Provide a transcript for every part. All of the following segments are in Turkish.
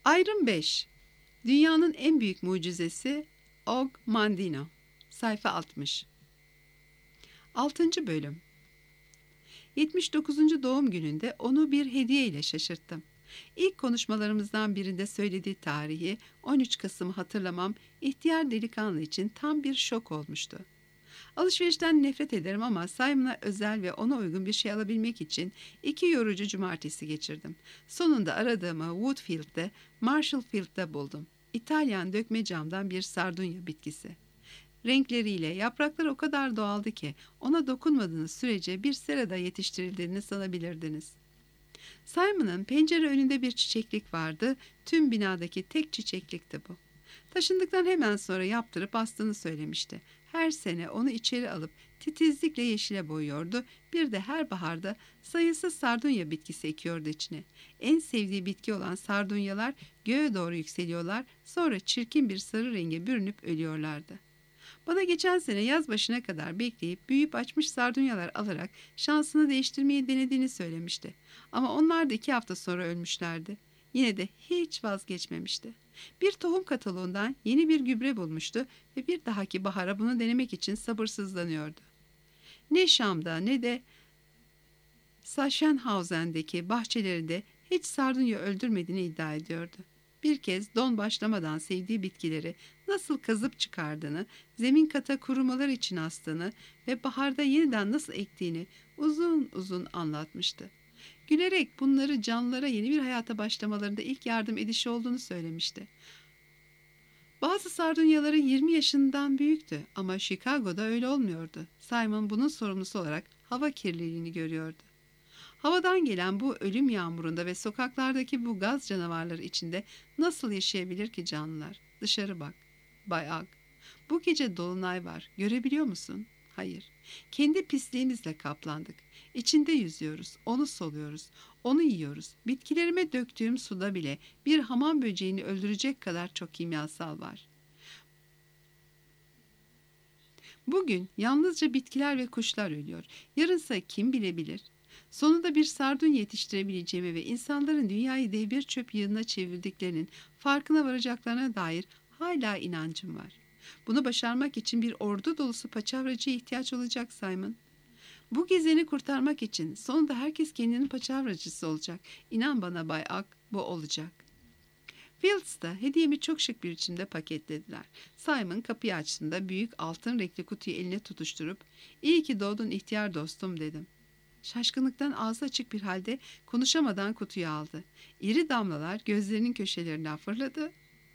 Ayrım 5. Dünyanın en büyük mucizesi Og Mandino. Sayfa 60. 6. Bölüm. 79. doğum gününde onu bir hediye ile şaşırttım. İlk konuşmalarımızdan birinde söylediği tarihi 13 Kasım'ı hatırlamam ihtiyar delikanlı için tam bir şok olmuştu. Alışverişten nefret ederim ama Simon'a özel ve ona uygun bir şey alabilmek için 2 yorucu cumartesi geçirdim. Sonunda aradığımı Woodfield'de, Marshallfield'da buldum. İtalyan dökme camdan bir sardunya bitkisi. Renkleriyle yaprakları o kadar doğaldı ki ona dokunmadığınız sürece bir serada yetiştirildiğini sanabilirdiniz. Simon'ın pencere önünde bir çiçeklik vardı, tüm binadaki tek çiçeklikti bu. Taşındıktan hemen sonra yaptırıp astığını söylemişti. Her sene onu içeri alıp titizlikle yeşile boyuyordu. Bir de her baharda sayısız sardunya bitkisi ekiyordu içine. En sevdiği bitki olan sardunyalar göğe doğru yükseliyorlar, sonra çirkin bir sarı renge bürünüp ölüyorlardı. Bana geçen sene yaz başına kadar bekleyip büyüyüp açmış sardunyalar alarak şansını değiştirmeyi denediğini söylemişti. Ama onlar da 2 hafta sonra ölmüşlerdi. Yine de hiç vazgeçmemişti. Bir tohum kataloğundan yeni bir gübre bulmuştu ve bir dahaki bahara bunu denemek için sabırsızlanıyordu. Ne Şam'da ne de Sachsenhausen'deki bahçelerinde hiç sardunya öldürmediğini iddia ediyordu. Bir kez don başlamadan sevdiği bitkileri nasıl kazıp çıkardığını, zemin kata kurumalar için astığını ve baharda yeniden nasıl ektiğini uzun uzun anlatmıştı. Gülerek bunları canlılara yeni bir hayata başlamalarında ilk yardım edişi olduğunu söylemişti. Bazı sardunyaları 20 yaşından büyüktü ama Chicago'da öyle olmuyordu. Simon bunun sorumlusu olarak hava kirliliğini görüyordu. Havadan gelen bu ölüm yağmurunda ve sokaklardaki bu gaz canavarları içinde nasıl yaşayabilir ki canlılar? Dışarı bak. Bay Ag. Bu gece dolunay var. Görebiliyor musun? Hayır. Kendi pisliğimizle kaplandık. İçinde yüzüyoruz. Onu soluyoruz. Onu yiyoruz. Bitkilerime döktüğüm suda bile bir hamam böceğini öldürecek kadar çok kimyasal var. Bugün yalnızca bitkiler ve kuşlar ölüyor. Yarınsa kim bilebilir? Sonunda bir sardunya yetiştirebileceğime ve insanların dünyayı dev bir çöp yığınına çevirdiklerinin farkına varacaklarına dair hala inancım var. Bunu başarmak için bir ordu dolusu paçavracıya ihtiyaç olacak Simon. Bu gizeni kurtarmak için sonunda herkes kendinin paçavracısı olacak. İnan bana Bay Ak, bu olacak. Fields'ta hediyemi çok şık bir biçimde paketlediler. Simon kapıyı açtığında büyük altın renkli kutuyu eline tutuşturup "İyi ki doğdun ihtiyar dostum" dedim. Şaşkınlıktan ağzı açık bir halde konuşamadan kutuyu aldı. İri damlalar gözlerinin köşelerinden fırladı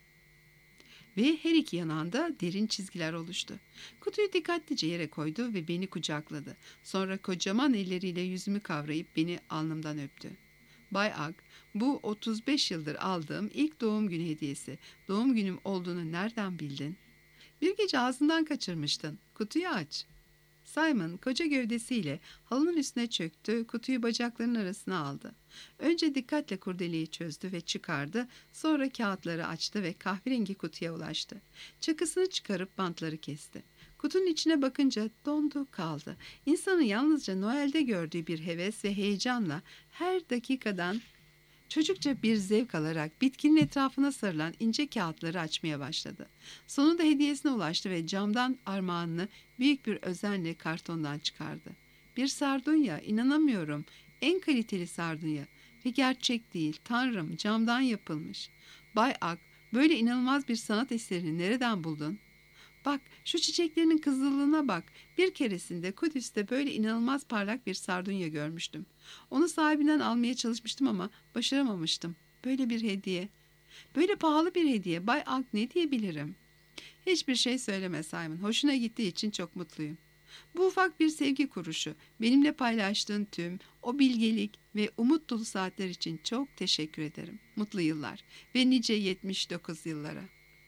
ve her iki yanağında derin çizgiler oluştu. Kutuyu dikkatlice yere koydu ve beni kucakladı. Sonra kocaman elleriyle yüzümü kavrayıp beni alnımdan öptü. Bay Ag, bu 35 yıldır aldığım ilk doğum günü hediyesi. Doğum günüm olduğunu nereden bildin? Bir gece ağzından kaçırmıştın. Kutuyu aç. Simon koca gövdesiyle halının üstüne çöktü, kutuyu bacaklarının arasına aldı. Önce dikkatle kurdeleyi çözdü ve çıkardı, sonra kağıtları açtı ve kahverengi kutuya ulaştı. Çakısını çıkarıp bantları kesti. Kutunun içine bakınca dondu kaldı. İnsanın yalnızca Noel'de gördüğü bir heves ve heyecanla her dakikadan çocukça bir zevk alarak bitkinin etrafına sarılan ince kağıtları açmaya başladı. Sonunda hediyesine ulaştı ve camdan armağanını büyük bir özenle kartondan çıkardı. Bir sardunya, inanamıyorum. En kaliteli sardunya. Ve gerçek değil, tanrım, camdan yapılmış. Bay Ak, böyle inanılmaz bir sanat eserini nereden buldun? Bak, şu çiçeklerinin kızıllığına bak. Bir keresinde Kudüs'te böyle inanılmaz parlak bir sardunya görmüştüm. Onu sahibinden almaya çalışmıştım ama başaramamıştım. Böyle bir hediye. Böyle pahalı bir hediye. Bay Ak, ne diyebilirim? Hiçbir şey söyleme Simon. Hoşuna gittiği için çok mutluyum. Bu ufak bir sevgi kuruşu. Benimle paylaştığın tüm o bilgelik ve umut dolu saatler için çok teşekkür ederim. Mutlu yıllar ve nice 79 yıllara.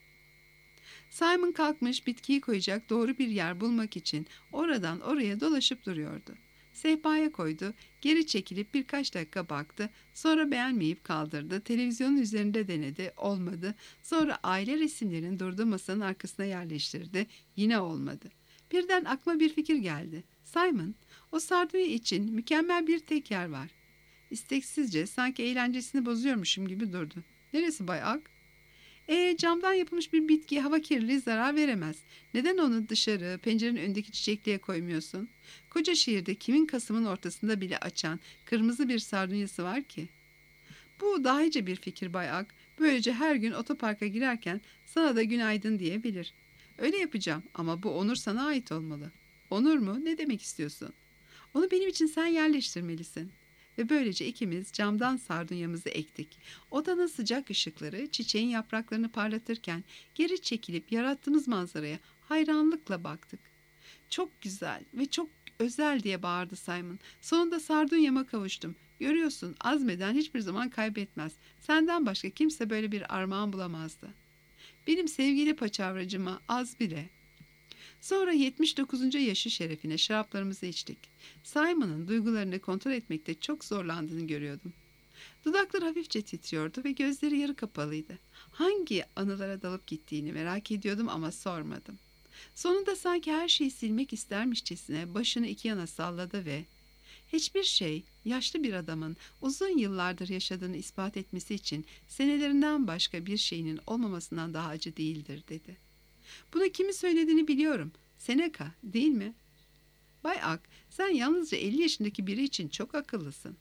Simon kalkmış bitkiyi koyacak doğru bir yer bulmak için oradan oraya dolaşıp duruyordu. Sehpaya koydu, geri çekilip birkaç dakika baktı, sonra beğenmeyip kaldırdı, televizyonun üzerinde denedi, olmadı, sonra aile resimlerinin durduğu masanın arkasına yerleştirdi, yine olmadı. Birden aklıma bir fikir geldi. Simon, o sardunya için mükemmel bir tek yer var. İsteksizce sanki eğlencesini bozuyormuşum gibi durdu. Neresi Bay Ak? Camdan yapılmış bir bitkiye hava kirliliği zarar veremez. Neden onu dışarı, pencerenin önündeki çiçekliğe koymuyorsun? Koca şehirde kimin Kasım'ın ortasında bile açan kırmızı bir sardunyası var ki? Bu dahice bir fikir Bay Ak. Böylece her gün otoparka girerken sana da günaydın diyebilir. Öyle yapacağım ama bu onur sana ait olmalı. Onur mu? Ne demek istiyorsun? Onu benim için sen yerleştirmelisin. Ve böylece ikimiz camdan sardunyamızı ektik. Odanın sıcak ışıkları çiçeğin yapraklarını parlatırken geri çekilip yarattığımız manzaraya hayranlıkla baktık. Çok güzel ve çok özel diye bağırdı Simon. Sonunda sardunyama kavuştum. Görüyorsun, azmeden hiçbir zaman kaybetmez. Senden başka kimse böyle bir armağan bulamazdı. Benim sevgili paçavracıma az bile. Sonra 79. yaşı şerefine şaraplarımızı içtik. Simon'ın duygularını kontrol etmekte çok zorlandığını görüyordum. Dudakları hafifçe titriyordu ve gözleri yarı kapalıydı. Hangi anılara dalıp gittiğini merak ediyordum ama sormadım. Sonunda sanki her şeyi silmek istermişçesine başını iki yana salladı ve "Hiçbir şey, yaşlı bir adamın uzun yıllardır yaşadığını ispat etmesi için senelerinden başka bir şeyinin olmamasından daha acı değildir," dedi. "Bunu kimin söylediğini biliyorum. Seneca, değil mi?" "Bay Ak, sen yalnızca 50 yaşındaki biri için çok akıllısın.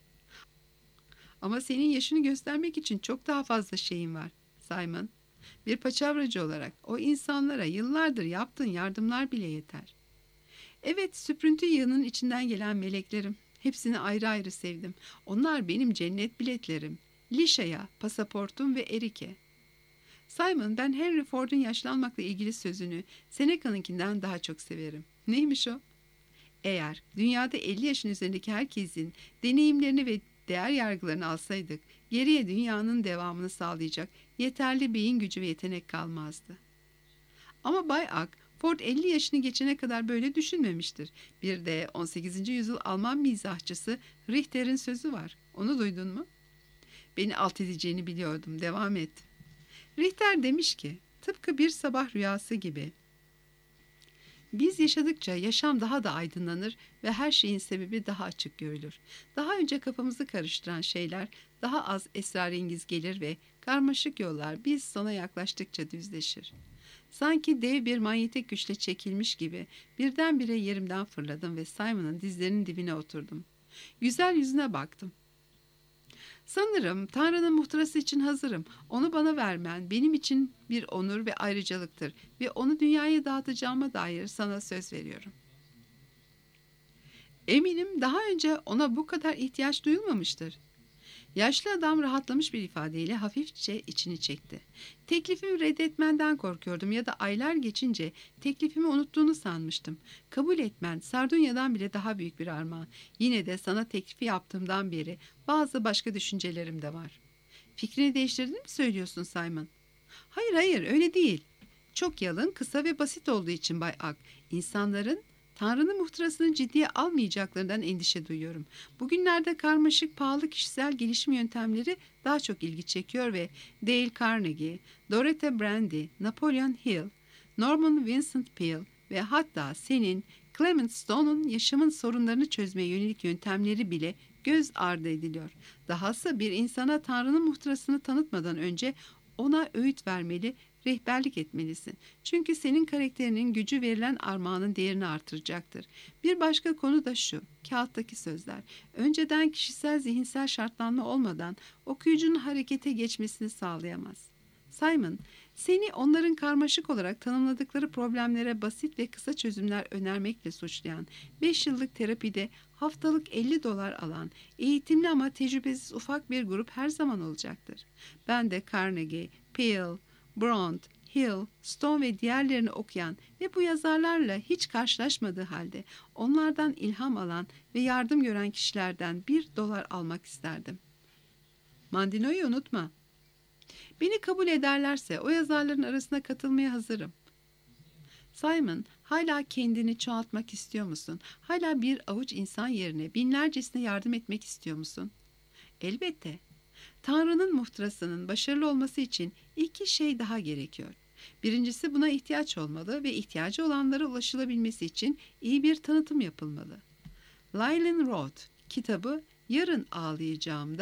Ama senin yaşını göstermek için çok daha fazla şeyin var, Simon. Bir paçavracı olarak o insanlara yıllardır yaptığın yardımlar bile yeter." "Evet, süprüntü yığının içinden gelen meleklerim. Hepsini ayrı ayrı sevdim. Onlar benim cennet biletlerim. Lişa'ya, pasaportum ve Erik'e." "Simon, ben Henry Ford'un yaşlanmakla ilgili sözünü Seneca'nınkinden daha çok severim." "Neymiş o?" "Eğer dünyada 50 yaşın üzerindeki herkesin deneyimlerini ve değer yargılarını alsaydık, geriye dünyanın devamını sağlayacak yeterli beyin gücü ve yetenek kalmazdı." "Ama Bay Ak, Ford 50 yaşını geçene kadar böyle düşünmemiştir. Bir de 18. yüzyıl Alman mizahçısı Richter'in sözü var. Onu duydun mu?" "Beni alt edeceğini biliyordum. Devam et." Richter demiş ki, tıpkı bir sabah rüyası gibi, "Biz yaşadıkça yaşam daha da aydınlanır ve her şeyin sebebi daha açık görülür. Daha önce kafamızı karıştıran şeyler daha az esrarengiz gelir ve karmaşık yollar biz sona yaklaştıkça düzleşir." Sanki dev bir manyetik güçle çekilmiş gibi birdenbire yerimden fırladım ve Simon'ın dizlerinin dibine oturdum. Güzel yüzüne baktım. "Sanırım Tanrı'nın muhtırası için hazırım. Onu bana vermen benim için bir onur ve ayrıcalıktır ve onu dünyaya dağıtacağıma dair sana söz veriyorum." "Eminim daha önce ona bu kadar ihtiyaç duyulmamıştır." Yaşlı adam rahatlamış bir ifadeyle hafifçe içini çekti. "Teklifimi reddetmenden korkuyordum ya da aylar geçince teklifimi unuttuğunu sanmıştım. Kabul etmen Sardunya'dan bile daha büyük bir armağan. Yine de sana teklifi yaptığımdan beri bazı başka düşüncelerim de var." "Fikrini değiştirdiğini mi söylüyorsun Simon?" "Hayır hayır, öyle değil. Çok yalın, kısa ve basit olduğu için Bay Ak, insanların Tanrı'nın muhtırasını ciddiye almayacaklarından endişe duyuyorum. Bugünlerde karmaşık, pahalı kişisel gelişim yöntemleri daha çok ilgi çekiyor ve Dale Carnegie, Dorothy Brandy, Napoleon Hill, Norman Vincent Peale ve hatta senin Clement Stone'un yaşamın sorunlarını çözmeye yönelik yöntemleri bile göz ardı ediliyor. Dahası bir insana Tanrı'nın muhtırasını tanıtmadan önce ona öğüt vermeli, rehberlik etmelisin. Çünkü senin karakterinin gücü verilen armağanın değerini artıracaktır. Bir başka konu da şu, kağıttaki sözler. Önceden kişisel zihinsel şartlanma olmadan okuyucunun harekete geçmesini sağlayamaz. Simon, seni onların karmaşık olarak tanımladıkları problemlere basit ve kısa çözümler önermekle suçlayan, 5 yıllık terapide haftalık $50 alan, eğitimli ama tecrübesiz ufak bir grup her zaman olacaktır. Ben de Carnegie, Peale, Bront, Hill, Stone ve diğerlerini okuyan ve bu yazarlarla hiç karşılaşmadığı halde onlardan ilham alan ve yardım gören kişilerden $1 almak isterdim. Mandino'yu unutma. Beni kabul ederlerse o yazarların arasına katılmaya hazırım." "Simon, hala kendini çoğaltmak istiyor musun? Hala bir avuç insan yerine binlercesine yardım etmek istiyor musun?" "Elbette. Tanrı'nın muhtırasının başarılı olması için 2 şey daha gerekiyor. Birincisi, buna ihtiyaç olmalı ve ihtiyacı olanlara ulaşılabilmesi için iyi bir tanıtım yapılmalı. Leland Roth kitabı yarın ağlayacağımda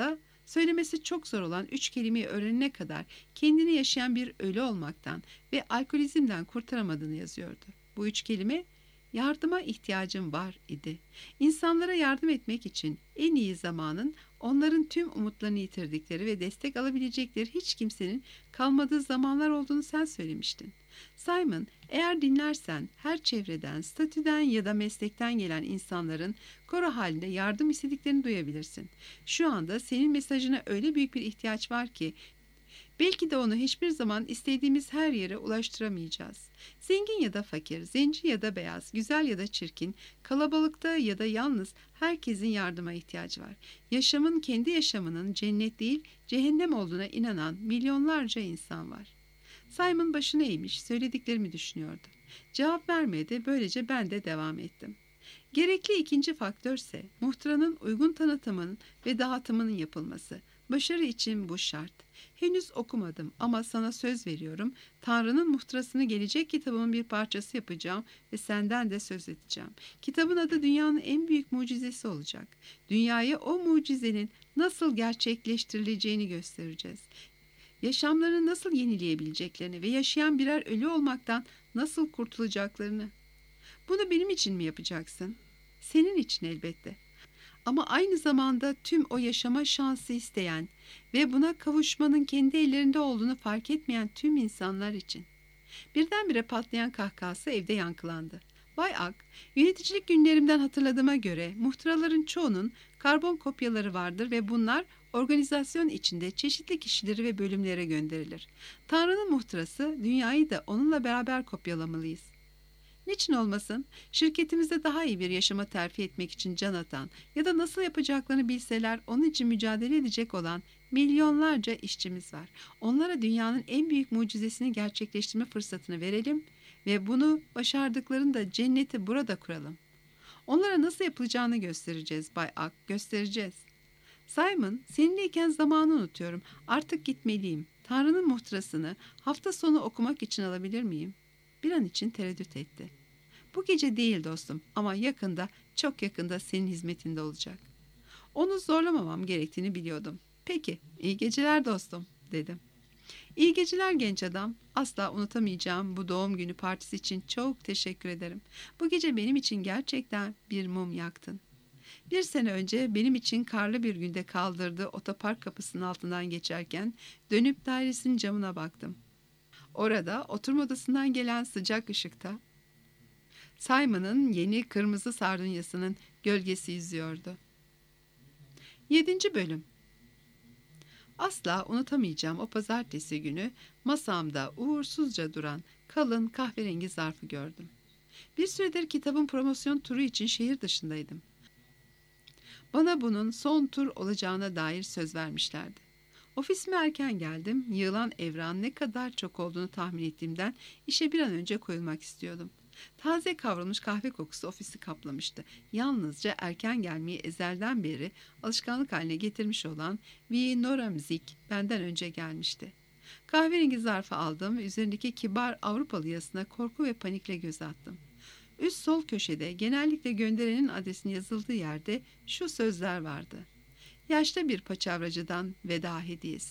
Söylemesi çok zor olan 3 kelimeyi öğrenene kadar kendini yaşayan bir ölü olmaktan ve alkolizmden kurtaramadığını yazıyordu. Bu 3 kelime yardıma ihtiyacım var idi. İnsanlara yardım etmek için en iyi zamanın onların tüm umutlarını yitirdikleri ve destek alabilecekleri hiç kimsenin kalmadığı zamanlar olduğunu sen söylemiştin. Simon, eğer dinlersen her çevreden, statüden ya da meslekten gelen insanların koro halinde yardım istediklerini duyabilirsin. Şu anda senin mesajına öyle büyük bir ihtiyaç var ki belki de onu hiçbir zaman istediğimiz her yere ulaştıramayacağız. Zengin ya da fakir, zenci ya da beyaz, güzel ya da çirkin, kalabalıkta ya da yalnız herkesin yardıma ihtiyacı var. Yaşamın kendi yaşamının cennet değil, cehennem olduğuna inanan milyonlarca insan var. Simon başını eğmiş, söylediklerimi düşünüyordu. Cevap vermedi, böylece ben de devam ettim. Gerekli ikinci faktörse muhtıranın uygun tanıtımının ve dağıtımının yapılması. Başarı için bu şart. Henüz okumadım ama sana söz veriyorum. Tanrı'nın muhtırasını gelecek kitabımın bir parçası yapacağım ve senden de söz edeceğim. Kitabın adı dünyanın en büyük mucizesi olacak. Dünyaya o mucizenin nasıl gerçekleştirileceğini göstereceğiz. Yaşamlarını nasıl yenileyebileceklerini ve yaşayan birer ölü olmaktan nasıl kurtulacaklarını. Bunu benim için mi yapacaksın? Senin için elbette. Ama aynı zamanda tüm o yaşama şansı isteyen ve buna kavuşmanın kendi ellerinde olduğunu fark etmeyen tüm insanlar için. Birdenbire patlayan kahkahası evde yankılandı. Bay Ak, yöneticilik günlerimden hatırladığıma göre muhtıraların çoğunun karbon kopyaları vardır ve bunlar organizasyon içinde çeşitli kişileri ve bölümlere gönderilir. Tanrı'nın muhtırası, dünyayı da onunla beraber kopyalamalıyız. Niçin olmasın? Şirketimizde daha iyi bir yaşama terfi etmek için can atan ya da nasıl yapacaklarını bilseler onun için mücadele edecek olan milyonlarca işçimiz var. Onlara dünyanın en büyük mucizesini gerçekleştirme fırsatını verelim ve bunu başardıklarında cenneti burada kuralım. Onlara nasıl yapılacağını göstereceğiz Bay Ak, göstereceğiz. Simon, seninleyken zamanı unutuyorum. Artık gitmeliyim. Tanrı'nın muhtırasını hafta sonu okumak için alabilir miyim? Bir an için tereddüt etti. Bu gece değil dostum ama yakında, çok yakında senin hizmetinde olacak. Onu zorlamamam gerektiğini biliyordum. Peki, iyi geceler dostum, dedim. İyi geceler genç adam. Asla unutamayacağım bu doğum günü partisi için çok teşekkür ederim. Bu gece benim için gerçekten bir mum yaktın. 1 sene önce benim için karlı bir günde kaldırdığı otopark kapısının altından geçerken dönüp dairesinin camına baktım. Orada oturma odasından gelen sıcak ışıkta Simon'ın yeni kırmızı sardunyasının gölgesi yüzüyordu. 7. Bölüm. Asla unutamayacağım o pazartesi günü masamda uğursuzca duran kalın kahverengi zarfı gördüm. Bir süredir kitabın promosyon turu için şehir dışındaydım. Bana bunun son tur olacağına dair söz vermişlerdi. Ofisime erken geldim. Yığılan evrağın ne kadar çok olduğunu tahmin ettiğimden işe bir an önce koyulmak istiyordum. Taze kavrulmuş kahve kokusu ofisi kaplamıştı. Yalnızca erken gelmeyi ezelden beri alışkanlık haline getirmiş olan V. Noramzik benden önce gelmişti. Kahverengi zarfı aldım ve üzerindeki kibar Avrupalı yazısına korku ve panikle göz attım. Üst sol köşede genellikle gönderenin adresinin yazıldığı yerde şu sözler vardı. Yaşlı bir paçavracıdan veda hediyesi.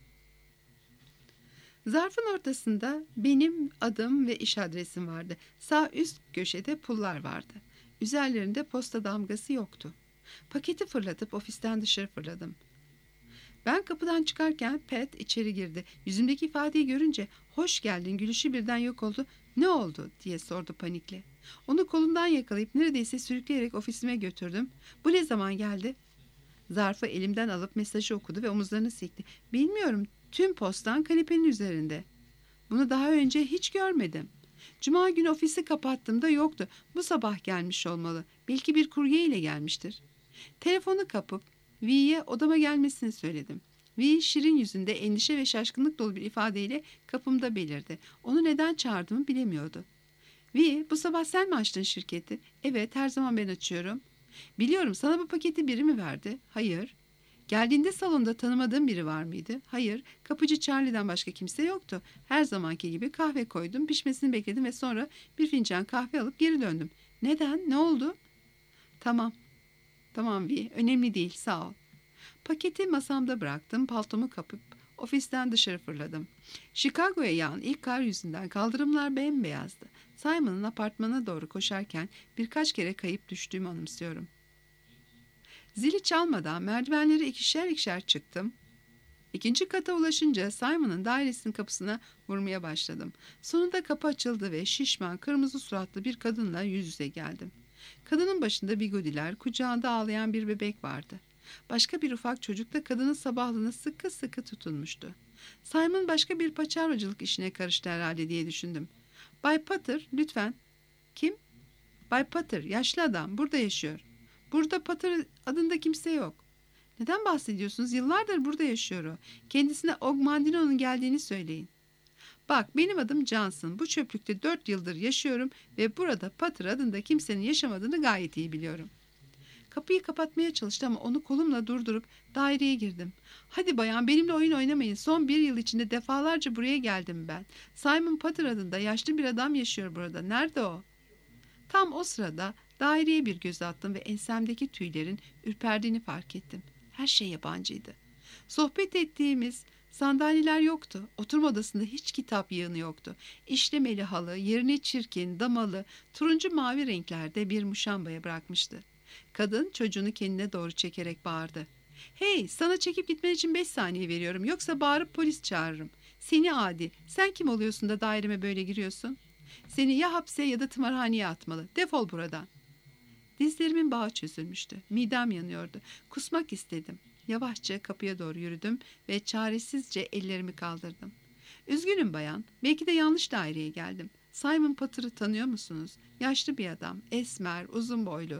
Zarfın ortasında benim adım ve iş adresim vardı. Sağ üst köşede pullar vardı. Üzerlerinde posta damgası yoktu. Paketi fırlatıp ofisten dışarı fırladım. Ben kapıdan çıkarken Pat içeri girdi. Yüzümdeki ifadeyi görünce "Hoş geldin" gülüşü birden yok oldu. "Ne oldu?" diye sordu panikle. Onu kolundan yakalayıp neredeyse sürükleyerek ofisime götürdüm. "Bu ne zaman geldi?" Zarfı elimden alıp mesajı okudu ve omuzlarını silkti. "Bilmiyorum, tüm postan kanepenin üzerinde. Bunu daha önce hiç görmedim. Cuma günü ofisi kapattığımda yoktu. Bu sabah gelmiş olmalı. Belki bir kurye ile gelmiştir." Telefonu kapıp V'ye odama gelmesini söyledim. V şirin yüzünde endişe ve şaşkınlık dolu bir ifadeyle kapımda belirdi. Onu neden çağırdığımı bilemiyordu. "V, bu sabah sen mi açtın şirketi?" "Evet, her zaman ben açıyorum." "Biliyorum, sana bu paketi biri mi verdi?" "Hayır." "Geldiğinde salonda tanımadığın biri var mıydı?" "Hayır, kapıcı Charlie'den başka kimse yoktu. Her zamanki gibi kahve koydum, pişmesini bekledim ve sonra bir fincan kahve alıp geri döndüm." "Neden? Ne oldu?" Tamam V, önemli değil, sağ ol." Paketi masamda bıraktım, paltomu kapıp ofisten dışarı fırladım. Chicago'ya yağan ilk kar yüzünden kaldırımlar bembeyazdı. Simon'ın apartmana doğru koşarken birkaç kere kayıp düştüğümü anımsıyorum. Zili çalmadan merdivenleri ikişer ikişer çıktım. İkinci kata ulaşınca Simon'ın dairesinin kapısına vurmaya başladım. Sonunda kapı açıldı ve şişman, kırmızı suratlı bir kadınla yüz yüze geldim. Kadının başında bigodiler, kucağında ağlayan bir bebek vardı. Başka bir ufak çocuk da kadının sabahlığına sıkı sıkı tutunmuştu. Simon başka bir paçavracılık işine karıştı herhalde diye düşündüm. Bay Potter, lütfen. Kim? Bay Potter, yaşlı adam, burada yaşıyor. Burada Potter adında kimse yok. Neden bahsediyorsunuz? Yıllardır burada yaşıyor o. Kendisine Ogmandino'nun geldiğini söyleyin. Bak, benim adım Johnson. Bu çöplükte 4 yıldır yaşıyorum ve burada Potter adında kimsenin yaşamadığını gayet iyi biliyorum. Kapıyı kapatmaya çalıştım ama onu kolumla durdurup daireye girdim. Hadi bayan, benimle oyun oynamayın. Son 1 yıl içinde defalarca buraya geldim ben. Simon Potter adında yaşlı bir adam yaşıyor burada. Nerede o? Tam o sırada daireye bir göz attım ve ensemdeki tüylerin ürperdiğini fark ettim. Her şey yabancıydı. Sohbet ettiğimiz sandalyeler yoktu. Oturma odasında hiç kitap yığını yoktu. İşlemeli halı, yerine çirkin, damalı, turuncu mavi renklerde bir muşambaya bırakmıştı. Kadın çocuğunu kendine doğru çekerek bağırdı. Hey, sana çekip gitmen için 5 saniye veriyorum. Yoksa bağırıp polis çağırırım. Seni adi, sen kim oluyorsun da daireme böyle giriyorsun? Seni ya hapse ya da tımarhaneye atmalı. Defol buradan. Dizlerimin bağı çözülmüştü. Midem yanıyordu. Kusmak istedim. Yavaşça kapıya doğru yürüdüm ve çaresizce ellerimi kaldırdım. Üzgünüm bayan. Belki de yanlış daireye geldim. Simon Potter'ı tanıyor musunuz? Yaşlı bir adam. Esmer, uzun boylu.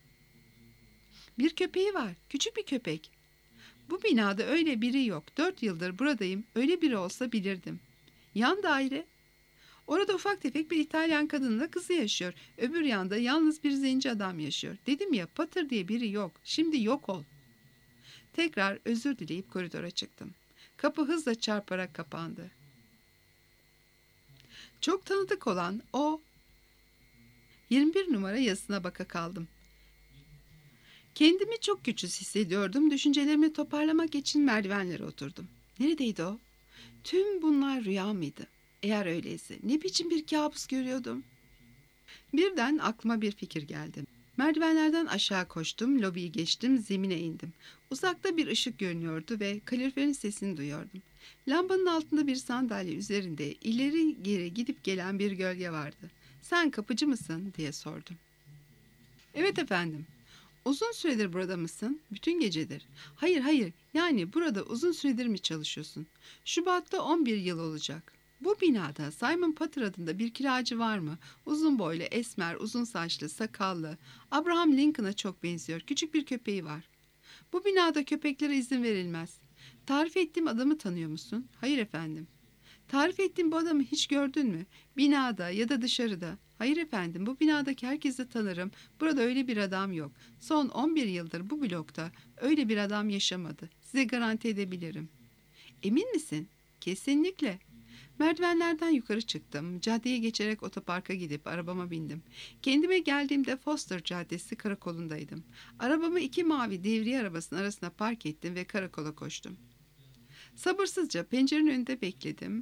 Bir köpeği var. Küçük bir köpek. Bu binada öyle biri yok. 4 yıldır buradayım. Öyle biri olsa bilirdim. Yan daire. Orada ufak tefek bir İtalyan kadınla kızı yaşıyor. Öbür yanda yalnız bir zenci adam yaşıyor. Dedim ya, Potter diye biri yok. Şimdi yok ol. Tekrar özür dileyip koridora çıktım. Kapı hızla çarparak kapandı. Çok tanıdık olan o 21 numara yazısına baka kaldım. Kendimi çok güçsüz hissediyordum. Düşüncelerimi toparlamak için merdivenlere oturdum. Neredeydi o? Tüm bunlar rüya mıydı? Eğer öyleyse ne biçim bir kabus görüyordum? Birden aklıma bir fikir geldi. Merdivenlerden aşağı koştum, lobiyi geçtim, zemine indim. Uzakta bir ışık görünüyordu ve kaloriferin sesini duyuyordum. Lambanın altında bir sandalye üzerinde ileri geri gidip gelen bir gölge vardı. "Sen kapıcı mısın?" diye sordum. "Evet efendim." "Uzun süredir burada mısın?" "Bütün gecedir." Hayır, yani burada uzun süredir mi çalışıyorsun?" "Şubat'ta 11 yıl olacak." "Bu binada Simon Potter adında bir kiracı var mı? Uzun boylu, esmer, uzun saçlı, sakallı. Abraham Lincoln'a çok benziyor. Küçük bir köpeği var." "Bu binada köpeklere izin verilmez." "Tarif ettiğim adamı tanıyor musun?" "Hayır efendim." "Tarif ettiğim bu adamı hiç gördün mü? Binada ya da dışarıda?" "Hayır efendim, bu binadaki herkesi tanırım. Burada öyle bir adam yok. Son 11 yıldır bu blokta öyle bir adam yaşamadı. Size garanti edebilirim." "Emin misin?" "Kesinlikle." Merdivenlerden yukarı çıktım. Caddeye geçerek otoparka gidip arabama bindim. Kendime geldiğimde Foster Caddesi karakolundaydım. Arabamı 2 mavi devriye arabasının arasına park ettim ve karakola koştum. Sabırsızca pencerenin önünde bekledim.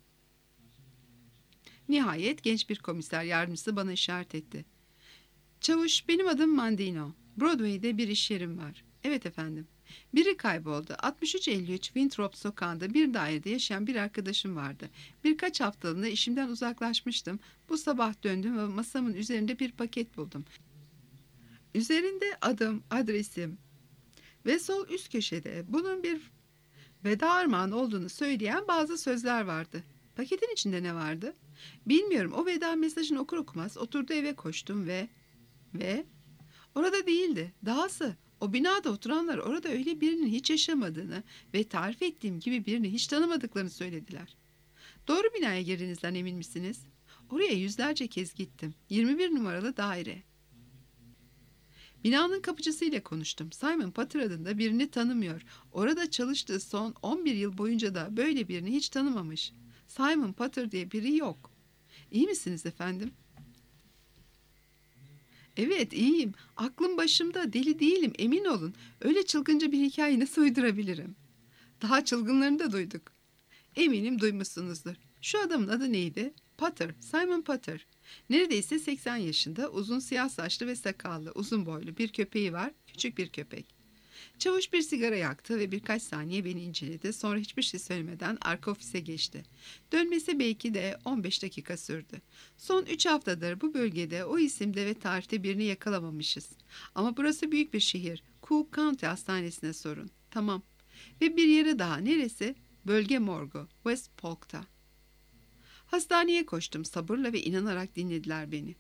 Nihayet genç bir komiser yardımcısı bana işaret etti. "Çavuş, benim adım Mandino. Broadway'de bir iş yerim var." "Evet efendim." "Biri kayboldu. 6353 Winthrop sokağında bir dairede yaşayan bir arkadaşım vardı. Birkaç haftalığına işimden uzaklaşmıştım. Bu sabah döndüm ve masamın üzerinde bir paket buldum. Üzerinde adım, adresim ve sol üst köşede bunun bir veda armağanı olduğunu söyleyen bazı sözler vardı." "Paketin içinde ne vardı?" "Bilmiyorum. O veda mesajını okur okumaz oturdu eve koştum ve orada değildi. Dahası o binada oturanlar orada öyle birinin hiç yaşamadığını ve tarif ettiğim gibi birini hiç tanımadıklarını söylediler." "Doğru binaya girdiğinizden emin misiniz?" "Oraya yüzlerce kez gittim. 21 numaralı daire." Binanın kapıcısıyla konuştum. Simon Potter adında birini tanımıyor. Orada çalıştığı son 11 yıl boyunca da böyle birini hiç tanımamış. Simon Potter diye biri yok. "İyi misiniz efendim?" Evet, iyiyim. Aklım başımda, deli değilim, emin olun. Öyle çılgınca bir hikaye nasıl uydurabilirim? Daha çılgınlarını da duyduk. Eminim duymuşsunuzdur. Şu adamın adı neydi? Potter, Simon Potter. Neredeyse 80 yaşında, uzun siyah saçlı ve sakallı, uzun boylu bir köpeği var, küçük bir köpek. Çavuş bir sigara yaktı ve birkaç saniye beni inceledi. Sonra hiçbir şey söylemeden arka ofise geçti. Dönmesi belki de 15 dakika sürdü. Son 3 haftadır bu bölgede o isimde ve tarihte birini yakalamamışız. Ama burası büyük bir şehir. Cook County Hastanesi'ne sorun. Tamam. Ve bir yere daha. Neresi? Bölge morgu. West Polk'ta. Hastaneye koştum. Sabırla ve inanarak dinlediler beni.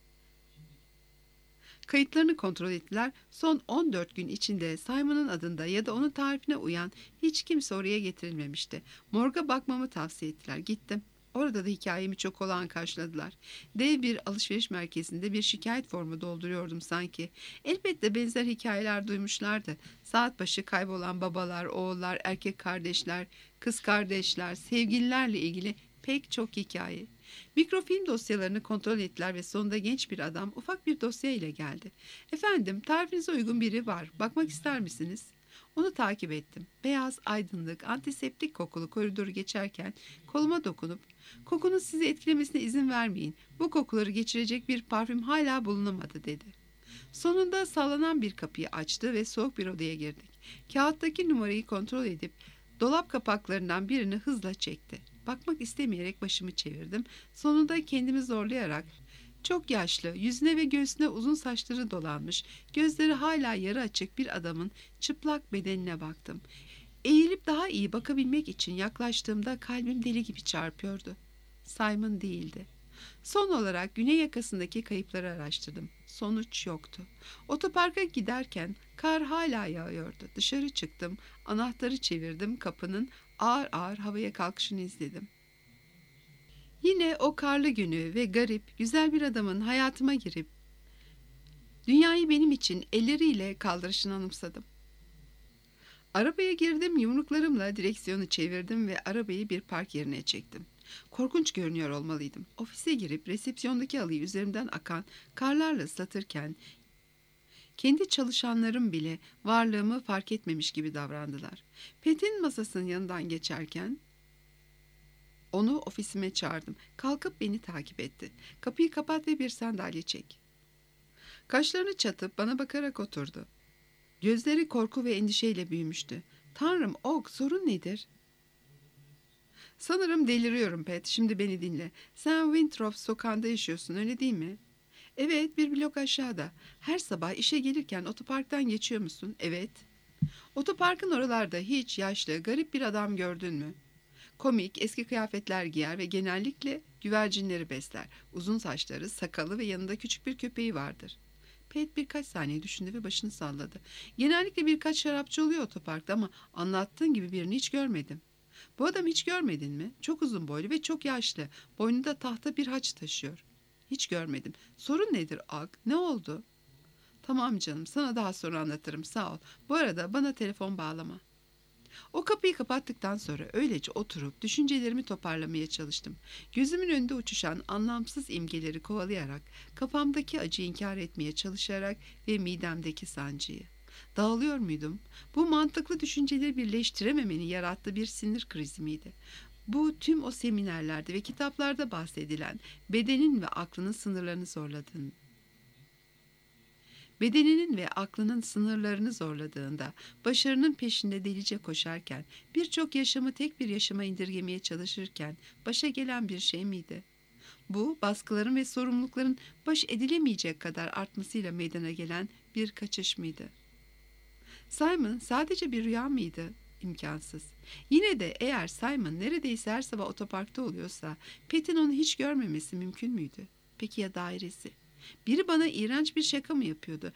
Kayıtlarını kontrol ettiler. Son 14 gün içinde Simon'un adında ya da onun tarifine uyan hiç kimse oraya getirilmemişti. Morga bakmamı tavsiye ettiler. Gittim. Orada da hikayemi çok olağan karşıladılar. Dev bir alışveriş merkezinde bir şikayet formu dolduruyordum sanki. Elbette benzer hikayeler duymuşlardı. Saat başı kaybolan babalar, oğullar, erkek kardeşler, kız kardeşler, sevgililerle ilgili pek çok hikaye. Mikrofilm dosyalarını kontrol ettiler ve sonunda genç bir adam ufak bir dosya ile geldi. Efendim, tarifinize uygun biri var. Bakmak ister misiniz? Onu takip ettim. Beyaz, aydınlık, antiseptik kokulu koridoru geçerken koluma dokunup "Kokunun sizi etkilemesine izin vermeyin. Bu kokuları geçirecek bir parfüm hala bulunamadı." dedi. Sonunda sallanan bir kapıyı açtı ve soğuk bir odaya girdik. Kağıttaki numarayı kontrol edip dolap kapaklarından birini hızla çekti. Bakmak istemeyerek başımı çevirdim. Sonunda kendimi zorlayarak çok yaşlı, yüzüne ve göğsüne uzun saçları dolanmış, gözleri hala yarı açık bir adamın çıplak bedenine baktım. Eğilip daha iyi bakabilmek için yaklaştığımda kalbim deli gibi çarpıyordu. Simon değildi. Son olarak güney yakasındaki kayıpları araştırdım. Sonuç yoktu. Otoparka giderken kar hala yağıyordu. Dışarı çıktım, anahtarı çevirdim, kapının ağır ağır havaya kalkışını izledim. Yine o karlı günü ve garip, güzel bir adamın hayatıma girip dünyayı benim için elleriyle kaldırışını anımsadım. Arabaya girdim, yumruklarımla direksiyonu çevirdim ve arabayı bir park yerine çektim. Korkunç görünüyor olmalıydım. Ofise girip resepsiyondaki halıyı üzerimden akan karlarla ıslatırken kendi çalışanlarım bile varlığımı fark etmemiş gibi davrandılar. Pet'in masasının yanından geçerken onu ofisime çağırdım. Kalkıp beni takip etti. "Kapıyı kapat ve bir sandalye çek." Kaşlarını çatıp bana bakarak oturdu. Gözleri korku ve endişeyle büyümüştü. "Tanrım, Ok, sorun nedir?" "Sanırım deliriyorum Pet. Şimdi beni dinle. Sen Winthrop sokağında yaşıyorsun, öyle değil mi?" "Evet, bir blok aşağıda. Her sabah işe gelirken otoparktan geçiyor musun?" "Evet." "Otoparkın oralarda hiç yaşlı, garip bir adam gördün mü?" "Komik, eski kıyafetler giyer ve genellikle güvercinleri besler. Uzun saçları, sakalı ve yanında küçük bir köpeği vardır." Pet birkaç saniye düşündü ve başını salladı. "Genellikle birkaç şarapçı oluyor otoparkta ama anlattığın gibi birini hiç görmedim." "Bu adamı hiç görmedin mi? Çok uzun boylu ve çok yaşlı. Boynunda tahta bir haç taşıyor." "Hiç görmedim. Sorun nedir Ak? Ne oldu?" "Tamam canım, sana daha sonra anlatırım, sağ ol. Bu arada bana telefon bağlama." O kapıyı kapattıktan sonra öylece oturup düşüncelerimi toparlamaya çalıştım. Gözümün önünde uçuşan anlamsız imgeleri kovalayarak, kafamdaki acıyı inkar etmeye çalışarak ve midemdeki sancıyı. Dağılıyor muydum? Bu mantıklı düşünceleri birleştirememenin yarattığı bir sinir krizi miydi? Bu tüm o seminerlerde ve kitaplarda bahsedilen bedenin ve aklının sınırlarını zorladığını. Bedeninin ve aklının sınırlarını zorladığında, başarının peşinde delice koşarken, birçok yaşamı tek bir yaşama indirgemeye çalışırken başa gelen bir şey miydi? Bu, baskıların ve sorumlulukların baş edilemeyecek kadar artmasıyla meydana gelen bir kaçış mıydı? Simon sadece bir rüya mıydı? İmkansız. Yine de eğer Simon neredeyse her sabah otoparkta oluyorsa, Pet'in onu hiç görmemesi mümkün müydü? Peki ya dairesi? Biri bana iğrenç bir şaka mı yapıyordu?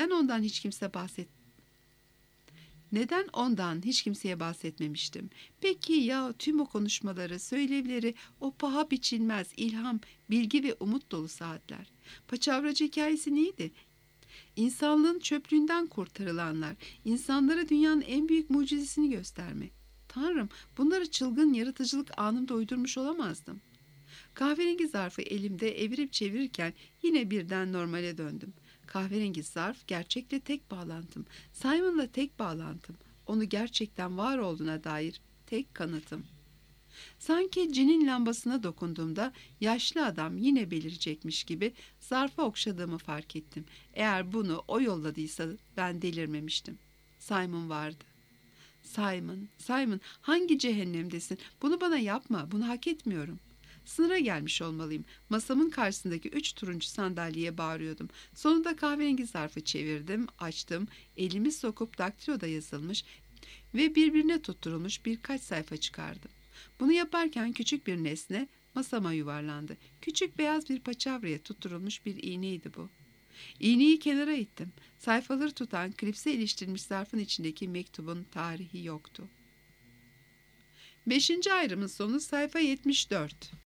Neden ondan hiç kimseye bahsetmemiştim? Peki ya tüm o konuşmaları, söylevleri, o paha biçilmez ilham, bilgi ve umut dolu saatler? Paçavracı hikayesi neydi? İnsanlığın çöplüğünden kurtarılanlar, insanlara dünyanın en büyük mucizesini göstermek. Tanrım, bunları çılgın yaratıcılık anımda uydurmuş olamazdım. Kahverengi zarfı elimde evirip çevirirken yine birden normale döndüm. Kahverengi zarf gerçekle tek bağlantım. Simon'la tek bağlantım. Onu gerçekten var olduğuna dair tek kanıtım. Sanki cinin lambasına dokunduğumda yaşlı adam yine belirecekmiş gibi zarfı okşadığımı fark ettim. Eğer bunu o yolladıysa ben delirmemiştim. Simon vardı. Simon, Simon, hangi cehennemdesin? Bunu bana yapma, bunu hak etmiyorum. Sınıra gelmiş olmalıyım. Masamın karşısındaki 3 turuncu sandalyeye bağırıyordum. Sonunda kahverengi zarfı çevirdim, açtım, elimi sokup daktiloda yazılmış ve birbirine tutturulmuş birkaç sayfa çıkardım. Bunu yaparken küçük bir nesne masama yuvarlandı. Küçük beyaz bir paçavraya tutturulmuş bir iğneydi bu. İğneyi kenara ittim. Sayfaları tutan klipse iliştirilmiş zarfın içindeki mektubun tarihi yoktu. 5. ayrımın sonu sayfa 74.